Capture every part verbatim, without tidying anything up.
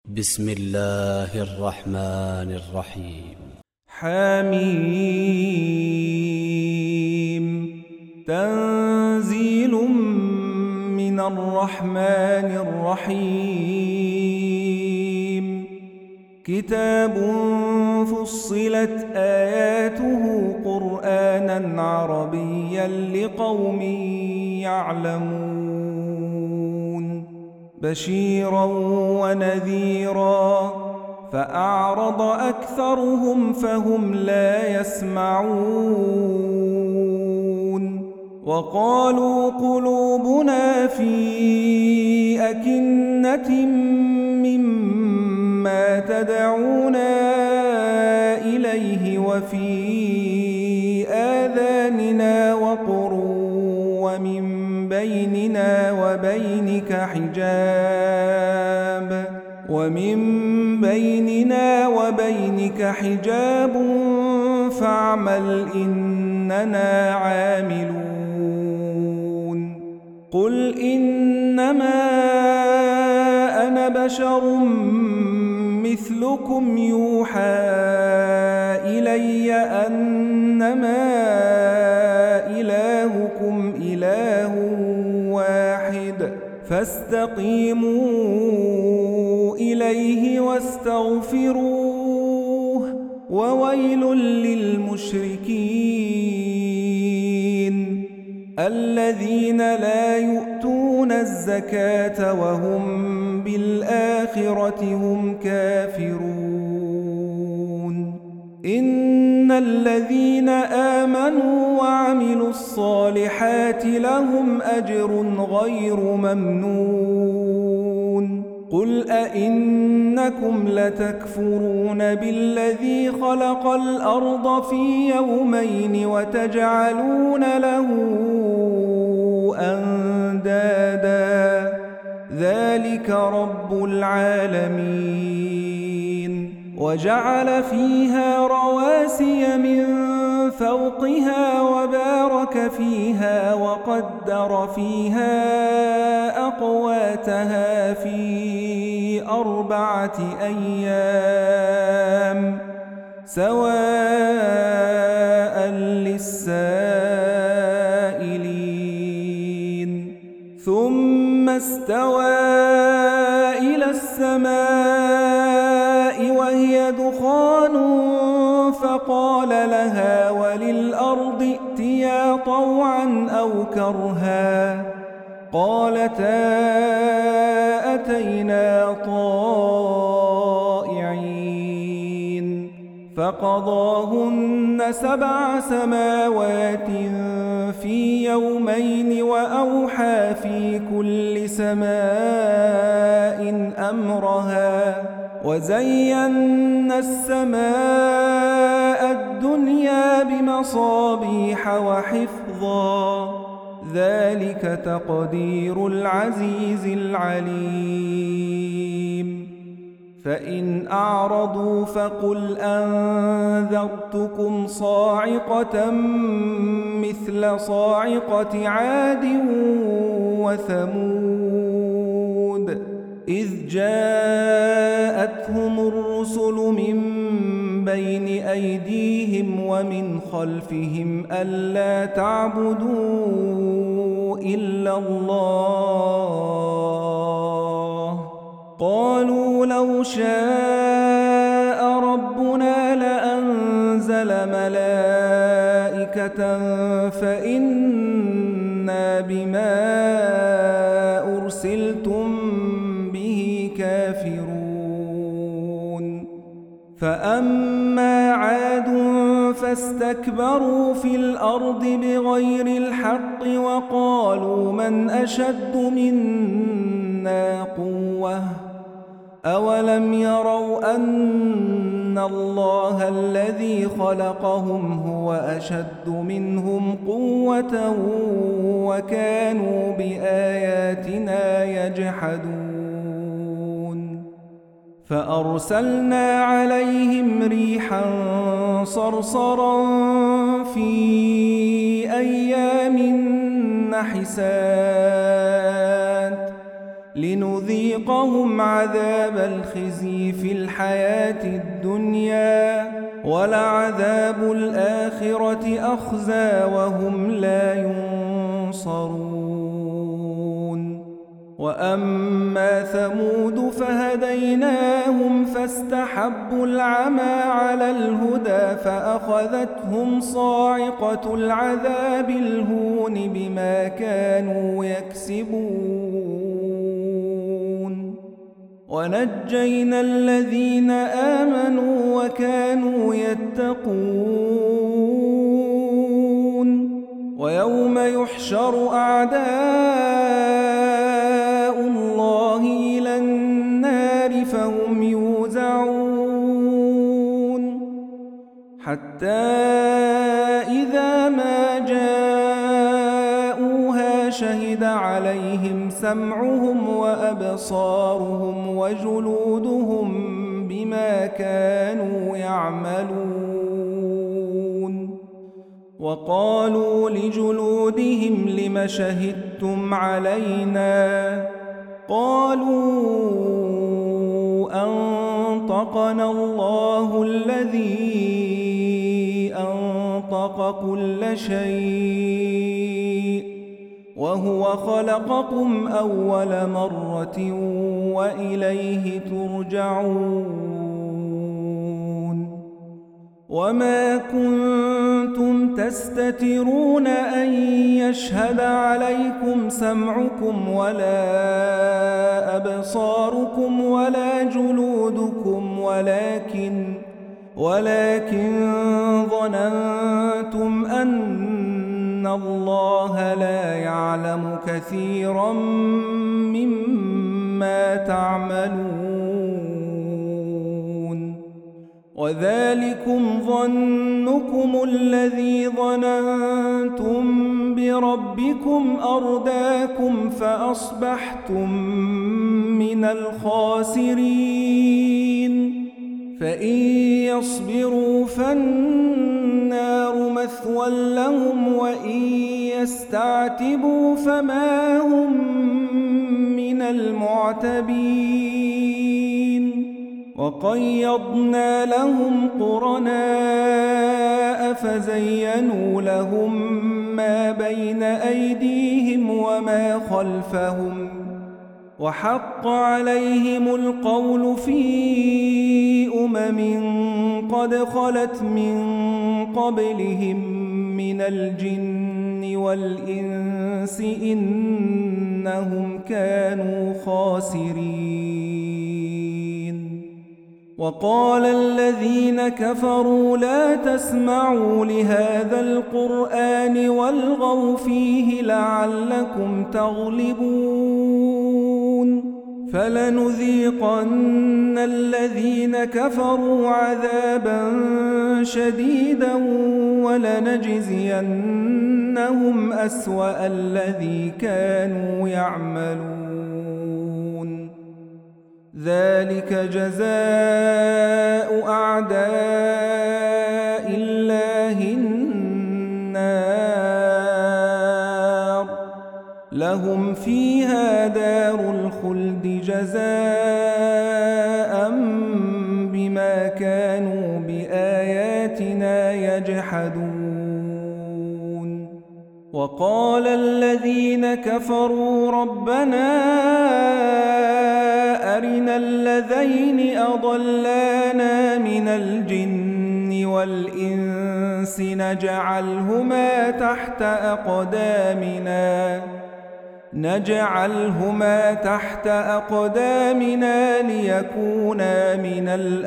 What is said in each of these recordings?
بسم الله الرحمن الرحيم. حميم. تنزيل من الرحمن الرحيم. كتاب فصلت آياته قرآنا عربيا لقوم يعلمون، بشيرا ونذيرا، فأعرض أكثرهم فهم لا يسمعون. وقالوا قلوبنا في أكنة مما تدعونا إليه وفي آذاننا وقر ومن بيننا وبينك حجاب ومن بيننا وبينك حجاب فاعمل إننا عاملون. قل إنما أنا بشر مثلكم يوحى إلي أنما إلهكم إله واحد فاستقيموا إليه واستغفروه وويل للمشركين الذين لا يؤتون الزكاة وهم بالآخرة هم كافرون. إن الذين آمنوا وعملوا الصالحات لهم أجر غير ممنون. قل أئنكم لتكفرون بالذي خلق الأرض في يومين وتجعلون له أندادا ذلك رب العالمين. وجعل فيها رواسي من فوقها وبارك فيها وقدر فيها أقواتها في أربعة أيام سواء للسائلين. ثم استوى إلى السماء وهي دخان فقال لها وللأرض ائتيا طوعا أو كرها قالتا أتينا طائعين. فقضاهن سبع سماوات في يومين وأوحى في كل سماء أمرها وزينا السماء الدنيا بمصابيح وحفظا ذلك تقدير العزيز العليم. فإن أعرضوا فقل أنذرتكم صاعقة مثل صاعقة عاد وثمود إذ جاءتهم الرسل من بين أيديهم ومن خلفهم ألا تعبدوا إلا الله قالوا لو شاء ربنا لأنزل ملائكة فإنا بما أرسلتم به كافرون. فأما عاد فاستكبروا في الأرض بغير الحق وقالوا من أشد منا قوة أولم يروا أن الله الذي خلقهم هو أشد منهم قوة وكانوا بآياتنا يجحدون. فأرسلنا عليهم ريحا صرصرا في أيام نحسات لنذيقهم عذاب الخزي في الحياة الدنيا ولعذاب الآخرة أخزى وهم لا ينصرون. وأما ثمود فهديناهم فاستحبوا العمى على الهدى فأخذتهم صاعقة العذاب الهون بما كانوا يكسبون. ونجينا الذين آمنوا وكانوا يتقون. ويوم يحشر أعداء الله إلى النار فهم يوزعون حتى إذا ما جاءوها شهد عليهم سمعهم وأبصارهم وجلودهم بما كانوا يعملون. وقالوا لجلودهم لم شهدتم علينا؟ قالوا أنطقنا الله الذي أنطق كل شيء وهو خلقكم أول مرة وإليه ترجعون. وما كنتم تستترون أن يشهد عليكم سمعكم ولا أبصاركم ولا جلودكم ولكن ولكن ظننتم أن الله لا يعلم كثيرا مما تعملون. وذلكم ظنكم الذي ظننتم بربكم أرداكم فأصبحتم من الخاسرين. فإن يصبروا فالنار مثوى لهم وإن يستعتبوا فما هم من المعتبين. وقيضنا لهم قرناء فزينوا لهم ما بين أيديهم وما خلفهم وحق عليهم القول في أمم قد خلت من قبلهم من الجن والإنس إنهم كانوا خاسرين. وقال الذين كفروا لا تسمعوا لهذا القرآن والغوا فيه لعلكم تغلبون. فلنذيقن الذين كفروا عذابا شديدا ولنجزينهم أسوأ الذي كانوا يعملون. ذلك جزاء أعداء الله النار لهم فيها دار الخلد جزاء بما كانوا بآياتنا يجحدون. وقال الذين كفروا ربنا أرنا الذين أضلانا من الجن والإنس نجعلهما تحت أقدامنا نجعلهما تحت أقدامنا ليكونا من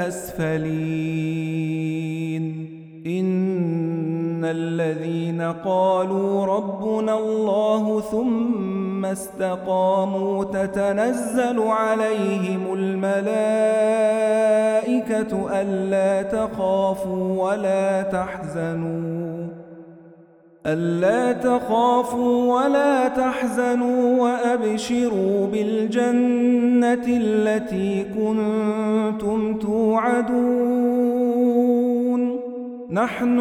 الأسفلين. إن الذين قالوا ربنا الله ثم استقاموا تتنزل عليهم الملائكة ألا تخافوا ولا تحزنوا ألا تخافوا ولا تحزنوا وأبشروا بالجنة التي كنتم توعدون. نحن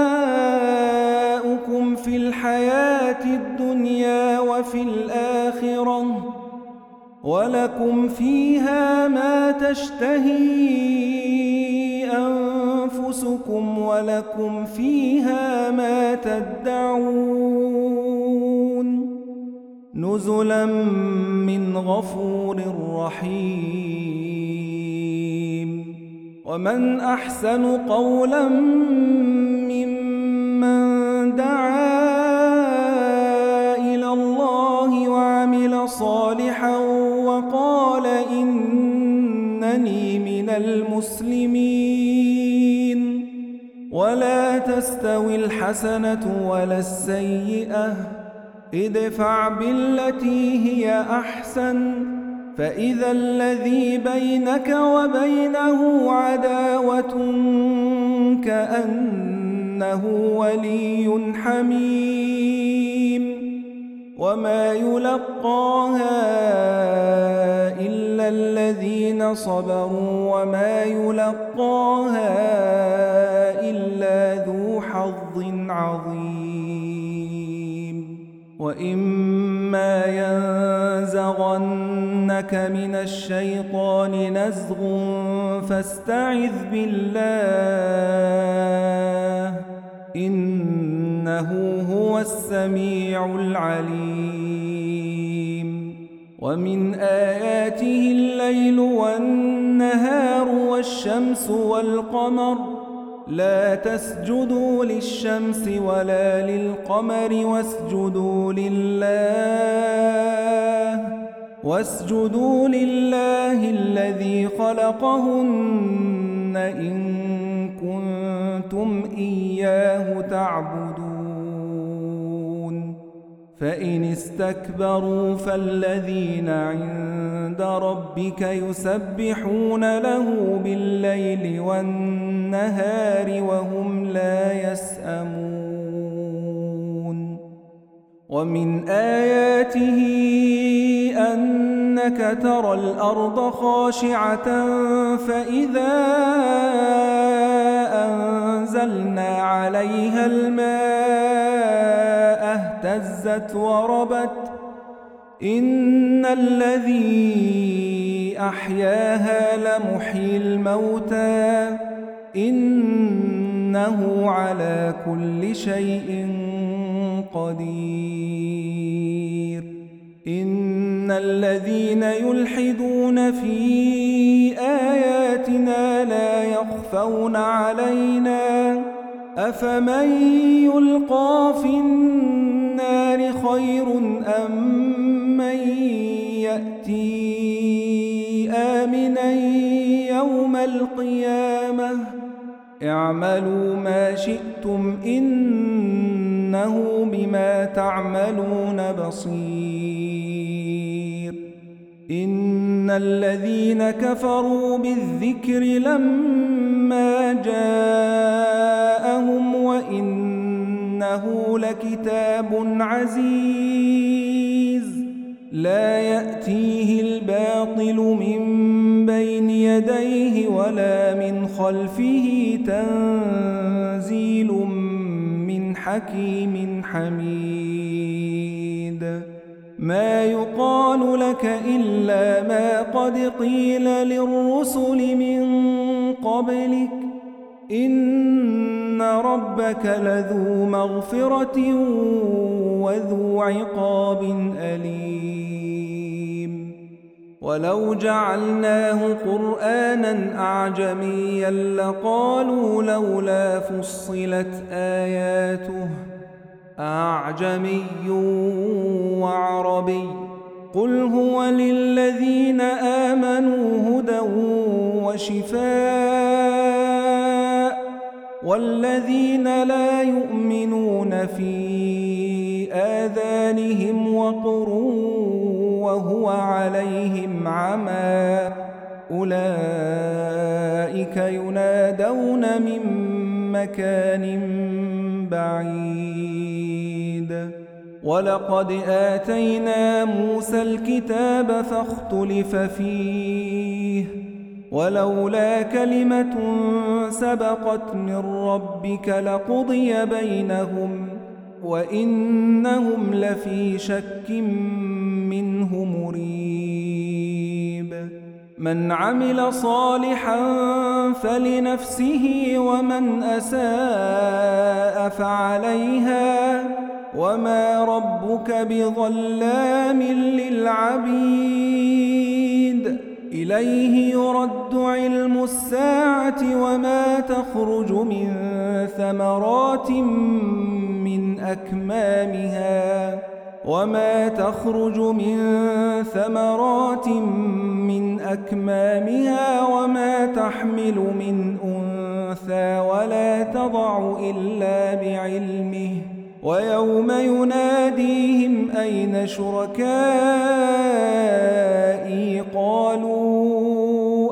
أولياؤكم في الحياة الدنيا وفي الآخرة خيرة ولكم فيها ما تشتهي أنفسكم ولكم فيها ما تدعون نزلا من غفور رحيم ومن أحسن قولا ممن دعا إلى الله وعمل صالحا وقال إنني من المسلمين ولا تستوي الحسنة ولا السيئة ادفع بالتي هي أحسن فإذا الذي بينك وبينه عداوة كأنه ولي حميم وما يلقاها إلا الذين صبروا وما يلقاها إلا ذو حظ عظيم وإما ينزغنك من الشيطان نزغ فاستعذ بالله إنه هو السميع العليم ومن آياته الليل والنهار والشمس والقمر لا تسجدوا للشمس ولا للقمر واسجدوا لله واسجدوا لله الذي خلقهن إن كنتم إياه تعبدون فإن استكبروا فالذين عند ربك يسبحون له بالليل والنهار وهم لا يسأمون ومن آياته أنك ترى الأرض خاشعة فإذا أنزلنا عليها الماء اهتزت وربت إن الذي أحياها لمحيي الموتى إنه على كل شيء قدير إن الذين يلحدون في آياتنا لا يخفون علينا أفمن يلقى في النار خير أم من يأتي آمنا يوم القيامة اعملوا ما شئتم إنه بما تعملون بصير إن الذين كفروا بالذكر لما جاءهم وإنه لكتاب عزيز لا يأتيه الباطل من بين يديه ولا من خلفه تنزيل من حكيم حميد ما يقال لك إلا ما قد قيل للرسل من قبلك إن ربك لذو مغفرة وذو عقاب أليم ولو جعلناه قرآنا أعجميا لقالوا لولا فصلت آياته أعجمي وعربي قل هو للذين آمنوا هدى وشفاء والذين لا يؤمنون في آذانهم وقر وهو عليهم عمى أولئك ينادون من مكان بعيد ولقد آتينا موسى الكتاب فاختلف فيه ولولا كلمة سبقت من ربك لقضي بينهم وإنهم لفي شك منه مريب من عمل صالحا فلنفسه ومن أساء فعليها وما ربك بظلام للعبيد إليه يرد علم الساعة وما تخرج من ثمرات من أكمامها وما تخرج من ثمرات من أكمامها وما تحمل من أنثى ولا تضع إلا بعلمه ويوم يناديهم أين شركائي قالوا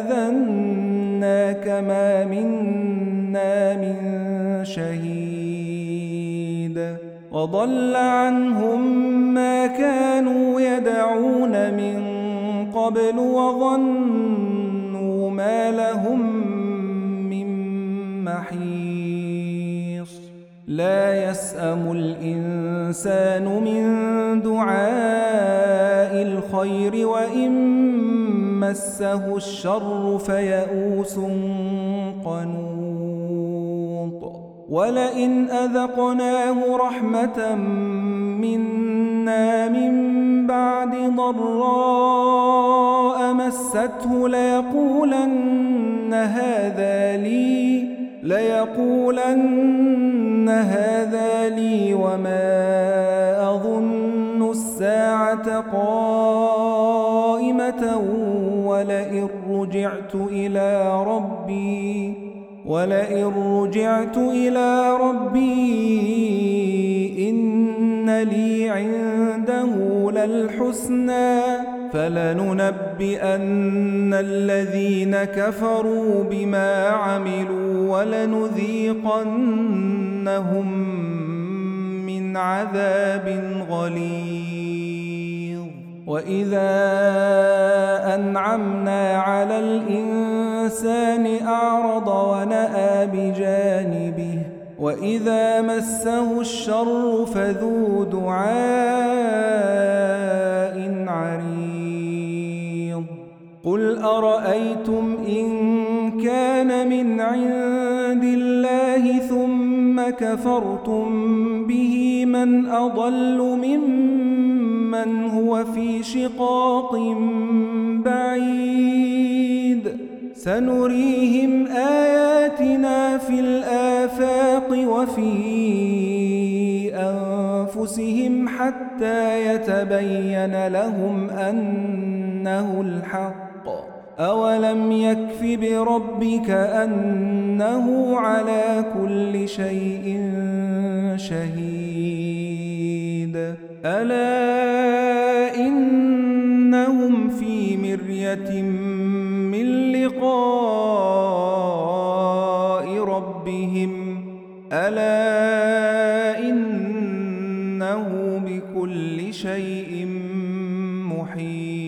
آذناك ما منا من شهيد وضل عنهم ما كانوا يدعون من قبل وظنوا ما لهم من محيص لا يسأم الإنسان من دعاء الخير وإن مسه الشر فيئوس قنوط ولئن أذقناه رحمة منا من بعد ضراء مسته ليقولن هذا لي ليقولن هذا لي وما أظن الساعة قائمة ولئن رجعت إلى ربي ولئن رجعت إلى ربي إن لي عنده للحسنى فلننبئن الذين كفروا بما عملوا ولنذيقنهم من عذاب غليظ وإذا أنعمنا على الإنسان أعرض ونأى بجانبه وإذا مسه الشر فذو دعاء عريض قل أرأيتم إن كان من عند الله ثم كفرتم به من أضل ممن هو في شقاق بعيد سنريهم آياتنا في الآفاق وفي أنفسهم حتى يتبين لهم أنه الحق أولم يكف بربك أنه على كل شيء شهيد ألا إنهم في مرية من لقاء ربهم ألا إنه بكل شيء محيط